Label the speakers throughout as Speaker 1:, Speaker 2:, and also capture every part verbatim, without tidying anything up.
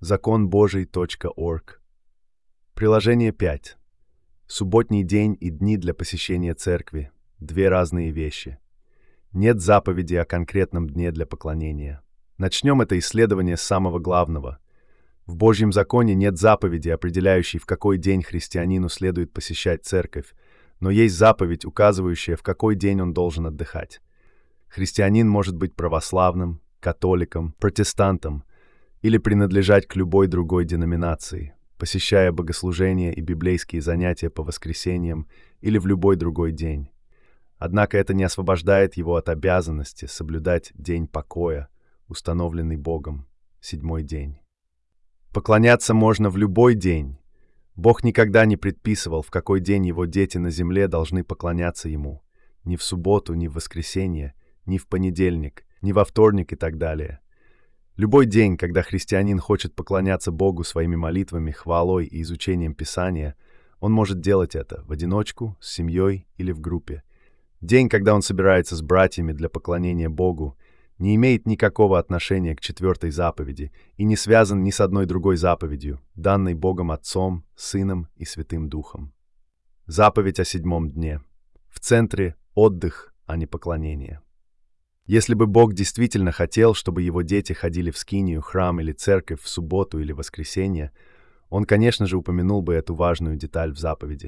Speaker 1: закон божий точка орг. Приложение пять. Субботний день и дни для посещения церкви. Две разные вещи. Нет заповеди о конкретном дне для поклонения. Начнем это исследование с самого главного. В Божьем законе нет заповеди, определяющей, в какой день христианину следует посещать церковь, но есть заповедь, указывающая, в какой день он должен отдыхать. Христианин может быть православным, католиком, протестантом или принадлежать к любой другой деноминации, посещая богослужения и библейские занятия по воскресеньям или в любой другой день. Однако это не освобождает его от обязанности соблюдать день покоя, установленный Богом, седьмой день. Поклоняться можно в любой день. Бог никогда не предписывал, в какой день его дети на земле должны поклоняться Ему. Ни в субботу, ни в воскресенье, ни в понедельник, ни во вторник и так далее. Любой день, когда христианин хочет поклоняться Богу своими молитвами, хвалой и изучением Писания, он может делать это в одиночку, с семьей или в группе. День, когда он собирается с братьями для поклонения Богу, не имеет никакого отношения к четвертой заповеди и не связан ни с одной другой заповедью, данной Богом Отцом, Сыном и Святым Духом. Заповедь о седьмом дне. В центре отдых, а не поклонение. Если бы Бог действительно хотел, чтобы его дети ходили в скинию, храм или церковь в субботу или воскресенье, Он, конечно же, упомянул бы эту важную деталь в заповеди.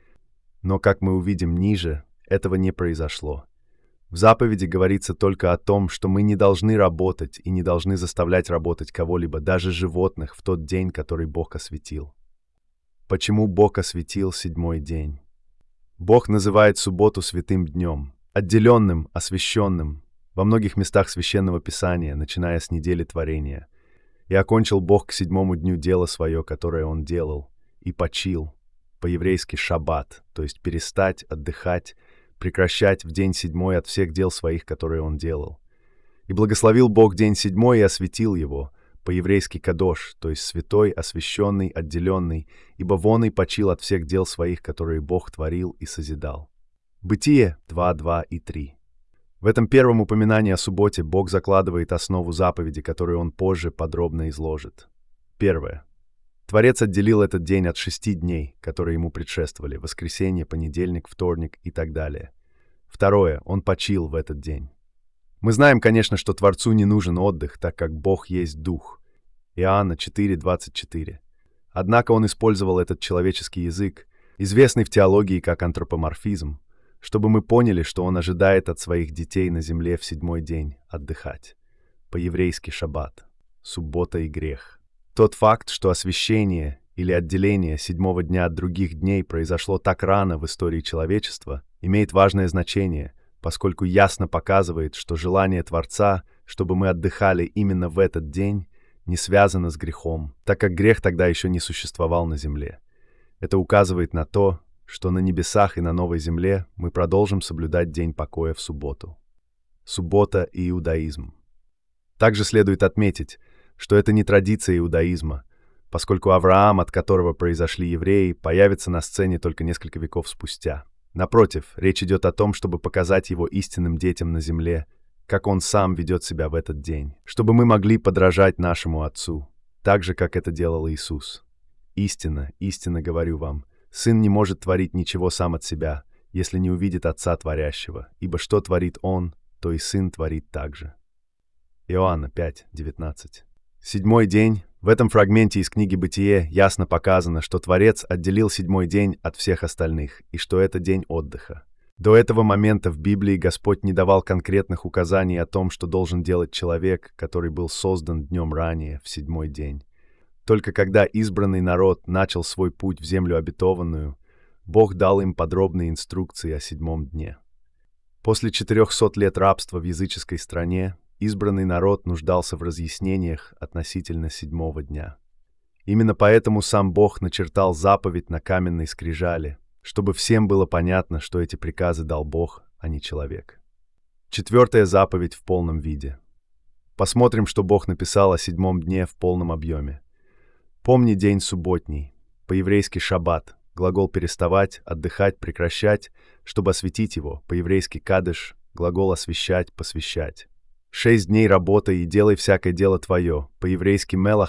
Speaker 1: Но, как мы увидим ниже, этого не произошло. В заповеди говорится только о том, что мы не должны работать и не должны заставлять работать кого-либо, даже животных, в тот день, который Бог осветил. Почему Бог осветил седьмой день? Бог называет субботу святым днем, отделенным, освященным, во многих местах Священного Писания, начиная с недели творения. «И окончил Бог к седьмому дню дело свое, которое Он делал, и почил», по-еврейски «шаббат», то есть перестать, отдыхать, прекращать в день седьмой от всех дел своих, которые он делал. И благословил Бог день седьмой и осветил его, по-еврейски «кадош», то есть святой, освященный, отделенный, ибо вон и почил от всех дел своих, которые Бог творил и созидал. Бытие два, два и три. В этом первом упоминании о субботе Бог закладывает основу заповеди, которую Он позже подробно изложит. Первое. Творец отделил этот день от шести дней, которые ему предшествовали: воскресенье, понедельник, вторник и так далее. Второе. Он почил в этот день. Мы знаем, конечно, что Творцу не нужен отдых, так как Бог есть Дух. Иоанна четыре, двадцать четыре. Однако Он использовал этот человеческий язык, известный в теологии как антропоморфизм, чтобы мы поняли, что Он ожидает от своих детей на земле в седьмой день отдыхать. По-еврейски «шаббат», суббота и грех. Тот факт, что освящение или отделение седьмого дня от других дней произошло так рано в истории человечества, имеет важное значение, поскольку ясно показывает, что желание Творца, чтобы мы отдыхали именно в этот день, не связано с грехом, так как грех тогда еще не существовал на земле. Это указывает на то, что на небесах и на новой земле мы продолжим соблюдать день покоя в субботу. Суббота и иудаизм. Также следует отметить, что это не традиция иудаизма, поскольку Авраам, от которого произошли евреи, появится на сцене только несколько веков спустя. Напротив, речь идет о том, чтобы показать его истинным детям на земле, как он сам ведет себя в этот день, чтобы мы могли подражать нашему Отцу, так же, как это делал Иисус. Истинно, истинно говорю вам, Сын не может творить ничего сам от себя, если не увидит Отца Творящего, ибо что творит Он, то и Сын творит также. Иоанна пять, девятнадцать. Седьмой день. В этом фрагменте из книги «Бытие» ясно показано, что Творец отделил седьмой день от всех остальных, и что это день отдыха. До этого момента в Библии Господь не давал конкретных указаний о том, что должен делать человек, который был создан днем ранее, в седьмой день. Только когда избранный народ начал свой путь в землю обетованную, Бог дал им подробные инструкции о седьмом дне. После четырехсот лет рабства в языческой стране, избранный народ нуждался в разъяснениях относительно седьмого дня. Именно поэтому сам Бог начертал заповедь на каменной скрижали, чтобы всем было понятно, что эти приказы дал Бог, а не человек. Четвертая заповедь в полном виде. Посмотрим, что Бог написал о седьмом дне в полном объеме. «Помни день субботний», по-еврейски «шаббат», глагол «переставать», «отдыхать», «прекращать», чтобы осветить его, по-еврейски «кадыш», глагол «освящать», «посвящать». Шесть дней работай и делай всякое дело твое, по-еврейски «мелаха»,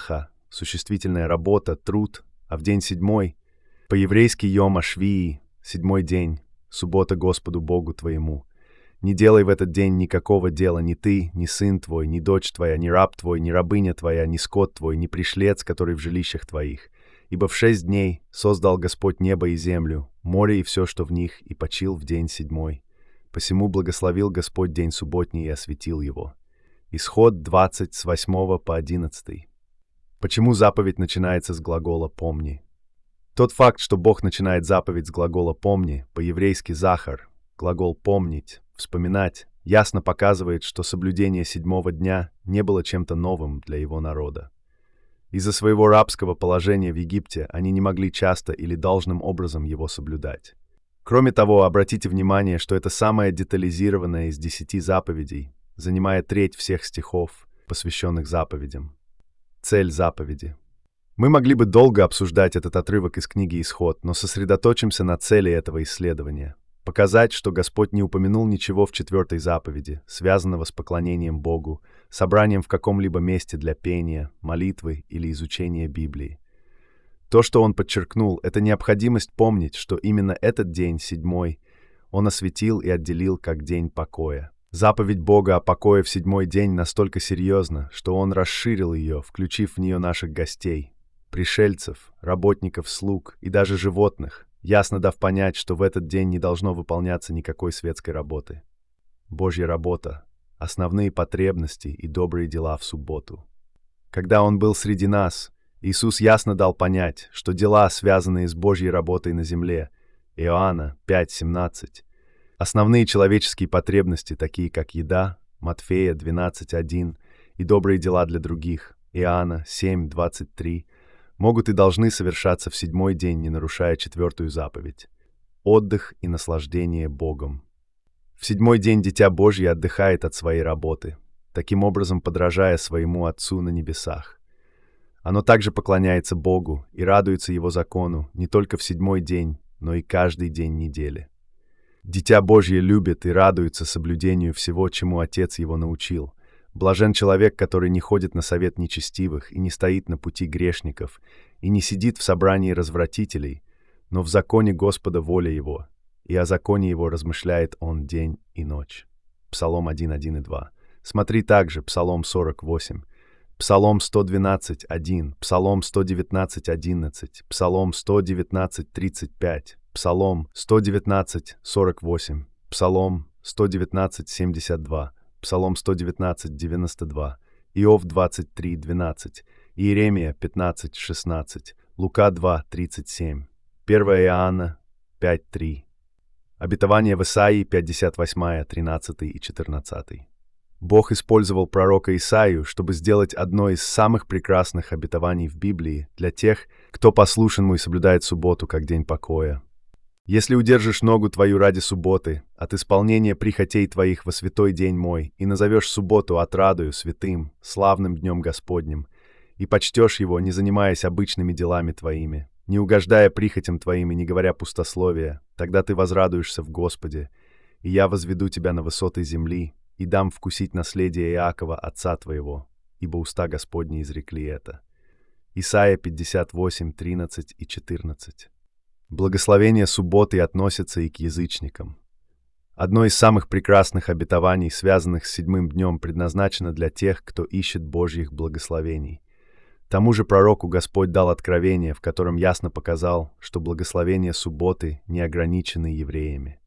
Speaker 1: существительная работа, труд, а в день седьмой, по-еврейски Йом Ашвии, седьмой день, суббота Господу Богу твоему. Не делай в этот день никакого дела ни ты, ни сын твой, ни дочь твоя, ни раб твой, ни рабыня твоя, ни скот твой, ни пришлец, который в жилищах твоих. Ибо в шесть дней создал Господь небо и землю, море и все, что в них, и почил в день седьмой. Посему благословил Господь день субботний и осветил его. Исход двадцать, с восьмого по одиннадцатый. Почему заповедь начинается с глагола «помни»? Тот факт, что Бог начинает заповедь с глагола «помни», по-еврейски «захар», глагол «помнить», «вспоминать», ясно показывает, что соблюдение седьмого дня не было чем-то новым для его народа. Из-за своего рабского положения в Египте они не могли часто или должным образом его соблюдать. Кроме того, обратите внимание, что это самая детализированная из десяти заповедей, занимая треть всех стихов, посвященных заповедям. Цель заповеди. Мы могли бы долго обсуждать этот отрывок из книги «Исход», но сосредоточимся на цели этого исследования. Показать, что Господь не упомянул ничего в четвертой заповеди, связанного с поклонением Богу, собранием в каком-либо месте для пения, молитвы или изучения Библии. То, что Он подчеркнул, это необходимость помнить, что именно этот день, седьмой, Он осветил и отделил как день покоя. Заповедь Бога о покое в седьмой день настолько серьезна, что Он расширил ее, включив в нее наших гостей, пришельцев, работников, слуг и даже животных, ясно дав понять, что в этот день не должно выполняться никакой светской работы. Божья работа, основные потребности и добрые дела в субботу. Когда Он был среди нас, Иисус ясно дал понять, что дела, связанные с Божьей работой на земле, Иоанна пять семнадцать, основные человеческие потребности, такие как еда, Матфея двенадцать один, и добрые дела для других, Иоанна семь двадцать три, могут и должны совершаться в седьмой день, не нарушая четвертую заповедь — отдых и наслаждение Богом. В седьмой день Дитя Божье отдыхает от своей работы, таким образом подражая своему Отцу на небесах. Оно также поклоняется Богу и радуется Его закону не только в седьмой день, но и каждый день недели. Дитя Божье любит и радуется соблюдению всего, чему Отец его научил. Блажен человек, который не ходит на совет нечестивых и не стоит на пути грешников, и не сидит в собрании развратителей, но в законе Господа воля его, и о законе его размышляет он день и ночь. Псалом один, один и два. Смотри также Псалом сорок восемь, Псалом сто двенадцать, один, Псалом сто девятнадцать, одиннадцать, Псалом сто девятнадцать, тридцать пять, Псалом сто девятнадцать, сорок восемь, Псалом сто девятнадцать, семьдесят два, Псалом сто девятнадцать, девяносто два, Иов двадцать три, двенадцать, Иеремия пятнадцать, шестнадцать, Лука два, тридцать семь, первое Иоанна пять, три, обетование в Исаии пятьдесят восемь, тринадцатый и четырнадцатый. Бог использовал пророка Исаию, чтобы сделать одно из самых прекрасных обетований в Библии для тех, кто послушен ему и соблюдает субботу как день покоя. «Если удержишь ногу твою ради субботы, от исполнения прихотей твоих во святой день мой, и назовешь субботу отрадою, святым, славным днем Господним, и почтешь его, не занимаясь обычными делами твоими, не угождая прихотям твоим и не говоря пустословия, тогда ты возрадуешься в Господе, и я возведу тебя на высоты земли, и дам вкусить наследие Иакова, отца твоего, ибо уста Господни изрекли это». Исайя пятьдесят восемь, тринадцать и четырнадцать. Благословение субботы относится и к язычникам. Одно из самых прекрасных обетований, связанных с седьмым днем, предназначено для тех, кто ищет Божьих благословений. Тому же пророку Господь дал откровение, в котором ясно показал, что благословения субботы не ограничены евреями.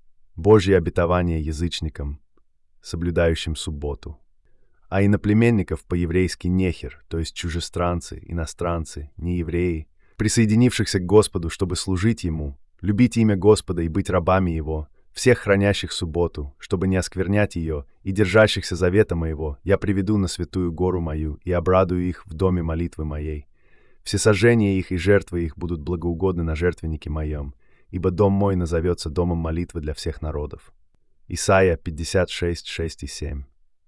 Speaker 1: Божье обетование язычникам, соблюдающим субботу. А иноплеменников по-еврейски нехер, то есть чужестранцы, иностранцы, неевреи, присоединившихся к Господу, чтобы служить Ему, любить имя Господа и быть рабами Его, всех хранящих субботу, чтобы не осквернять ее, и держащихся завета моего, я приведу на святую гору мою и обрадую их в доме молитвы моей. Всесожжения их и жертвы их будут благоугодны на жертвеннике моем, ибо дом мой назовется домом молитвы для всех народов. Исайя пятьдесят шесть, шесть и семь.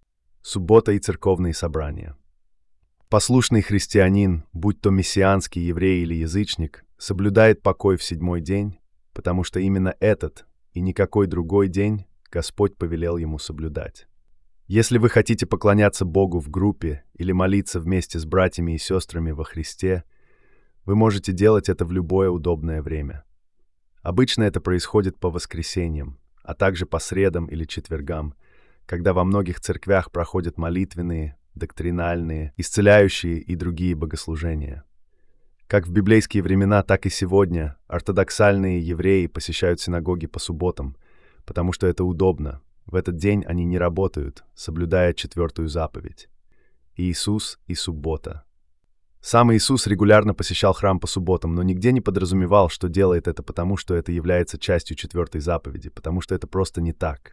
Speaker 1: Суббота и церковные собрания. Послушный христианин, будь то мессианский еврей или язычник, соблюдает покой в седьмой день, потому что именно этот и никакой другой день Господь повелел ему соблюдать. Если вы хотите поклоняться Богу в группе или молиться вместе с братьями и сестрами во Христе, вы можете делать это в любое удобное время. Обычно это происходит по воскресеньям, а также по средам или четвергам, когда во многих церквях проходят молитвенные, доктринальные, исцеляющие и другие богослужения. Как в библейские времена, так и сегодня ортодоксальные евреи посещают синагоги по субботам, потому что это удобно. В этот день они не работают, соблюдая четвертую заповедь. Иисус и суббота. Сам Иисус регулярно посещал храм по субботам, но нигде не подразумевал, что делает это потому, что это является частью четвертой заповеди, потому что это просто не так.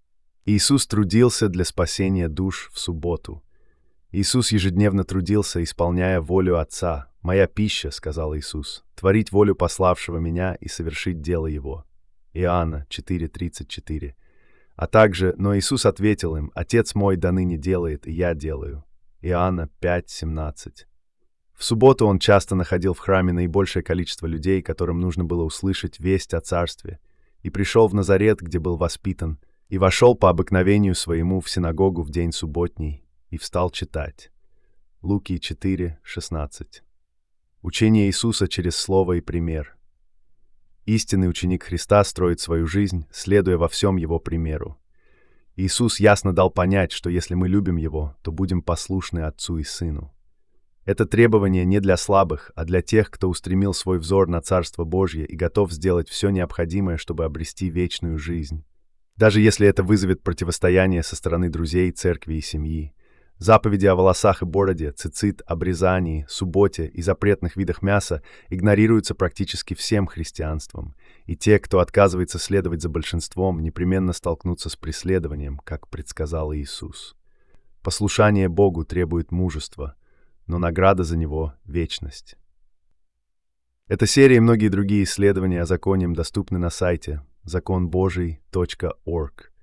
Speaker 1: Иисус трудился для спасения душ в субботу. Иисус ежедневно трудился, исполняя волю Отца. «Моя пища, — сказал Иисус, — творить волю пославшего Меня и совершить дело Его». Иоанна четыре тридцать четыре. А также, но Иисус ответил им: «Отец мой доныне делает, и я делаю». Иоанна пять семнадцать. В субботу он часто находил в храме наибольшее количество людей, которым нужно было услышать весть о Царстве, и пришел в Назарет, где был воспитан, и вошел по обыкновению своему в синагогу в день субботний, и встал читать. Луки четыре шестнадцать. Учение Иисуса через слово и пример. Истинный ученик Христа строит свою жизнь, следуя во всем Его примеру. Иисус ясно дал понять, что если мы любим Его, то будем послушны Отцу и Сыну. Это требование не для слабых, а для тех, кто устремил свой взор на Царство Божье и готов сделать все необходимое, чтобы обрести вечную жизнь. Даже если это вызовет противостояние со стороны друзей, церкви и семьи. Заповеди о волосах и бороде, цицит, обрезании, субботе и запретных видах мяса игнорируются практически всем христианством, и те, кто отказывается следовать за большинством, непременно столкнутся с преследованием, как предсказал Иисус. Послушание Богу требует мужества, но награда за него — вечность. Эта серия и многие другие исследования о законе доступны на сайте закон божий точка орг.